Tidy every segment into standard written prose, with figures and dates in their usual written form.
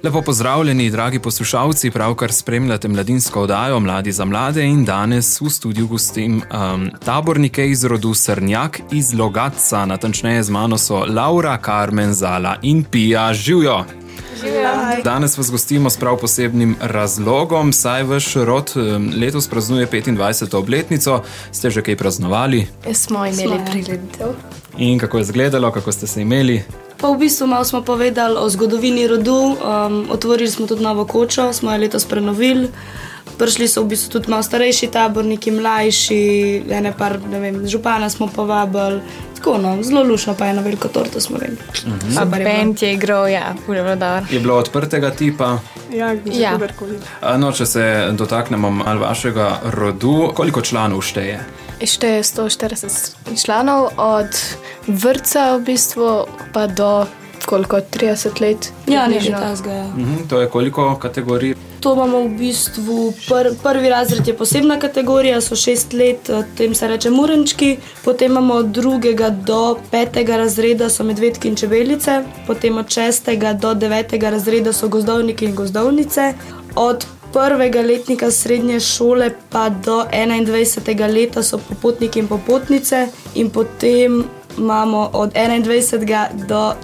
Lepo pozdravljeni, dragi poslušalci, pravkar spremljate mladinsko oddajo Mladi za mlade in danes v studiu gostim tabornike iz rodu Srnjak iz Logatca. Natančneje z mano so Laura, Karmen, Zala in Pija. Živjo! Danes vas gostimo s prav posebnim razlogom, saj vaš rod letos praznuje 25. obletnico. Ste že kaj praznovali? Smo imeli prireditev. In kako je izgledalo, kako ste se imeli? Pa v bistvu malo smo povedali o zgodovini rodu, otvorili smo tudi novo kočo, smo jo letos prenovili. Prišli so v bistvu tudi malo starejši taborniki, mlajši, župana smo povabili. Tako, zelo lušno, pa eno veliko torto smo imeli. Band je igral, dobro. Je bilo odprtega tipa? Ja. Če se dotaknemo malo vašega rodu, koliko članov šteje? Šteje 140 članov, od vrtca v bistvu pa do koliko, 30 let? Ja, nekaj tasga. To je koliko kategorij? To imamo v bistvu, prvi razred je posebna kategorija, so 6 let, tem se reče murenčki, potem imamo od 2. do 5. razreda so medvedki in čebelice, potem od 6. do 9. razreda so gozdovniki in gozdovnice, od 1. letnika srednje šole pa do 21. leta so popotniki in popotnice in potem imamo od 21. do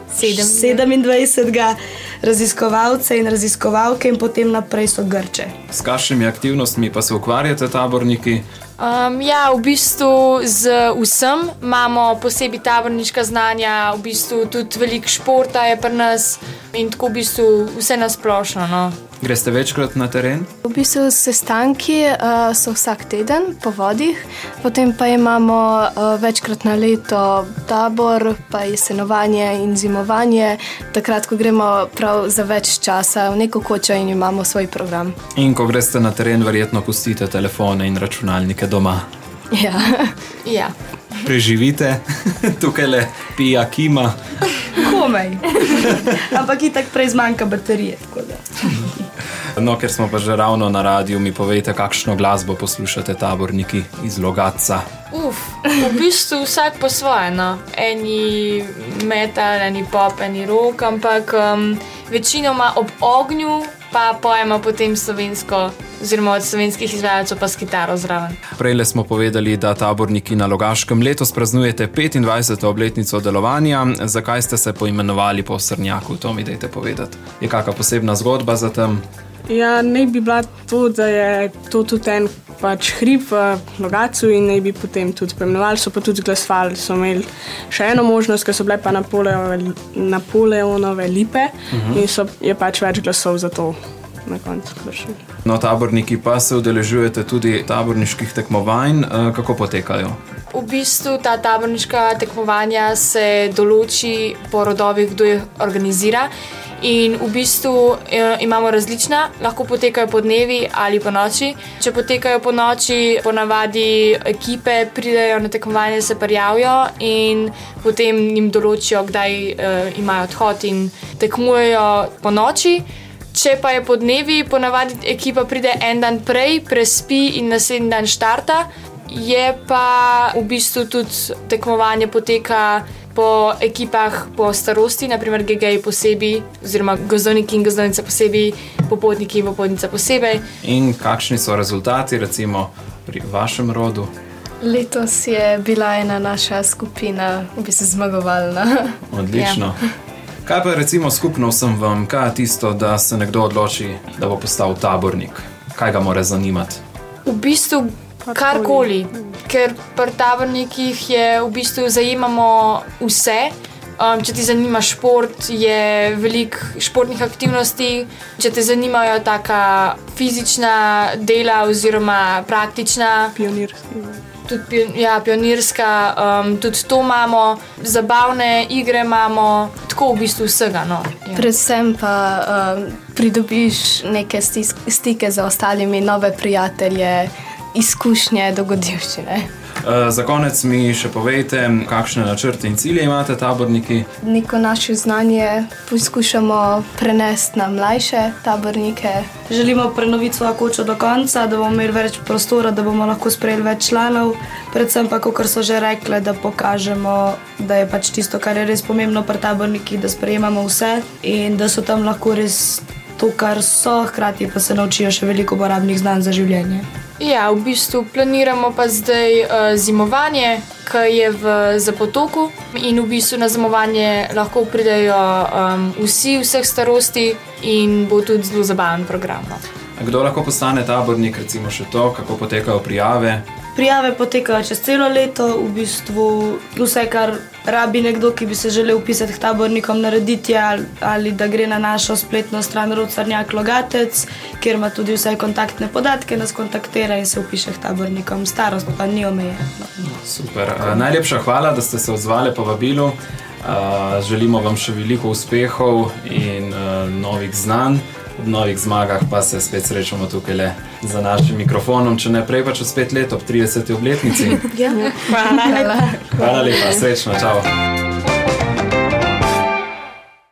27. raziskovalce in raziskovalke in potem naprej so grče. S kakšnimi aktivnostmi pa se ukvarjate taborniki? V bistvu z vsem imamo posebej taborniška znanja, v bistvu tudi veliko športa je pri nas in tako v bistvu vse nasplošno. No. Greste večkrat na teren? V bistvu sestanki so vsak teden po vodih, potem pa imamo večkrat na leto tabor, pa jesenovanje in zimovanje, takrat, ko gremo prav za več časa v neko kočo in imamo svoj program. In ko greste na teren, verjetno pustite telefone in računalnike doma. Ja. Preživite, tukaj le Pija kima. Komaj. Ampak itak prej zmanjka baterije, tako da. Ker smo pa že ravno na radiju, mi povejte, kakšno glasbo poslušate taborniki iz Logatca. V bistvu vsak po svoje, no. Eni metal, eni pop, eni rock, ampak večinoma ob ognju pa pojemo potem slovensko, oziroma od slovenskih izvajalcev pa s kitaro zraven. Prejle smo povedali, da taborniki na Logaškem letos praznujete 25. obletnico delovanja. Zakaj ste se poimenovali po Srnjaku? To mi dajte povedati. Je kakšna posebna zgodba za tem? Ja, naj bi bila to, da je to tudi en hrib v Logatcu in naj bi potem tudi poimenovali, so pa tudi glasovali, so imeli še eno možnost, ker so bile pa Napoleonove lipe in je več glasov za to na koncu prišli. Taborniki pa se udeležujete tudi taborniških tekmovanj. Kako potekajo? V bistvu ta taborniška tekmovanja se določi po rodovih, kdo jih organizira. In v bistvu imamo različna, lahko potekajo po dnevi ali po noči. Če potekajo po noči, ponavadi ekipe pridejo na tekmovanje, se prijavijo in potem jim določijo, kdaj imajo odhod in tekmujejo po noči. Če pa je po dnevi, ponavadi ekipa pride en dan prej, prespi in naslednji dan štarta. Je pa v bistvu tudi tekmovanje poteka po ekipah po starosti, naprimer GG posebej, oziroma gozdovniki in gozdovnice posebej, popotniki in popotnice posebej. In kakšni so rezultati, recimo pri vašem rodu? Letos je bila ena naša skupina v bistvu zmagovalna. Odlično. Kaj pa recimo skupno vsem vam? Kaj je tisto, da se nekdo odloči, da bo postal tabornik? Kaj ga mora zanimati? V bistvu karkoli, ker pri tabornikih je v bistvu zajemamo vse. Če ti zanima šport, je veliko športnih aktivnosti. Če te zanimajo taka fizična dela oziroma praktična. Pionirska, tudi to imamo. Zabavne igre imamo, tako v bistvu vsega. No. Ja. Predvsem pa pridobiš neke stike z ostalimi, nove prijatelje, izkušnje, dogodivščine. Za konec mi še povejte, kakšne načrte in cilje imate taborniki? Neko naše znanje poskušamo prenesti na mlajše tabornike. Želimo prenoviti svojo kočo do konca, da bomo imeli več prostora, da bomo lahko sprejeli več članov. Predvsem pa, kot so že rekli, da pokažemo, da je tisto, kar je res pomembno pri tabornikih, da sprejemamo vse in da so tam lahko res to, kar so, hkrati pa se naučijo še veliko uporabnih znanj za življenje. Ja, v bistvu planiramo pa zdaj zimovanje, ki je v Zapotoku in v bistvu na zimovanje lahko pridejo vseh starosti in bo tudi zelo zabaven program. No. Kdo lahko postane tabornik, recimo še to, kako potekajo prijave? Prijave potekajo čez celo leto, v bistvu vse, kar rabi nekdo, ki bi se želel upisati k tabornikom, narediti ali da gre na našo spletno stran Rod Srnjak Logatec, kjer ima tudi vse kontaktne podatke, nas kontaktira in se upiše k tabornikom. Starost pa ni omejena. Super. Najlepša hvala, da ste se odzvali povabilu. Želimo vam še veliko uspehov in novih znanj. Ob novih zmagah pa se spet srečamo tukaj le za našim mikrofonom, če ne prej pa čez 5 let ob 30. obletnici. Ja. Hvala lepa, srečno, čau.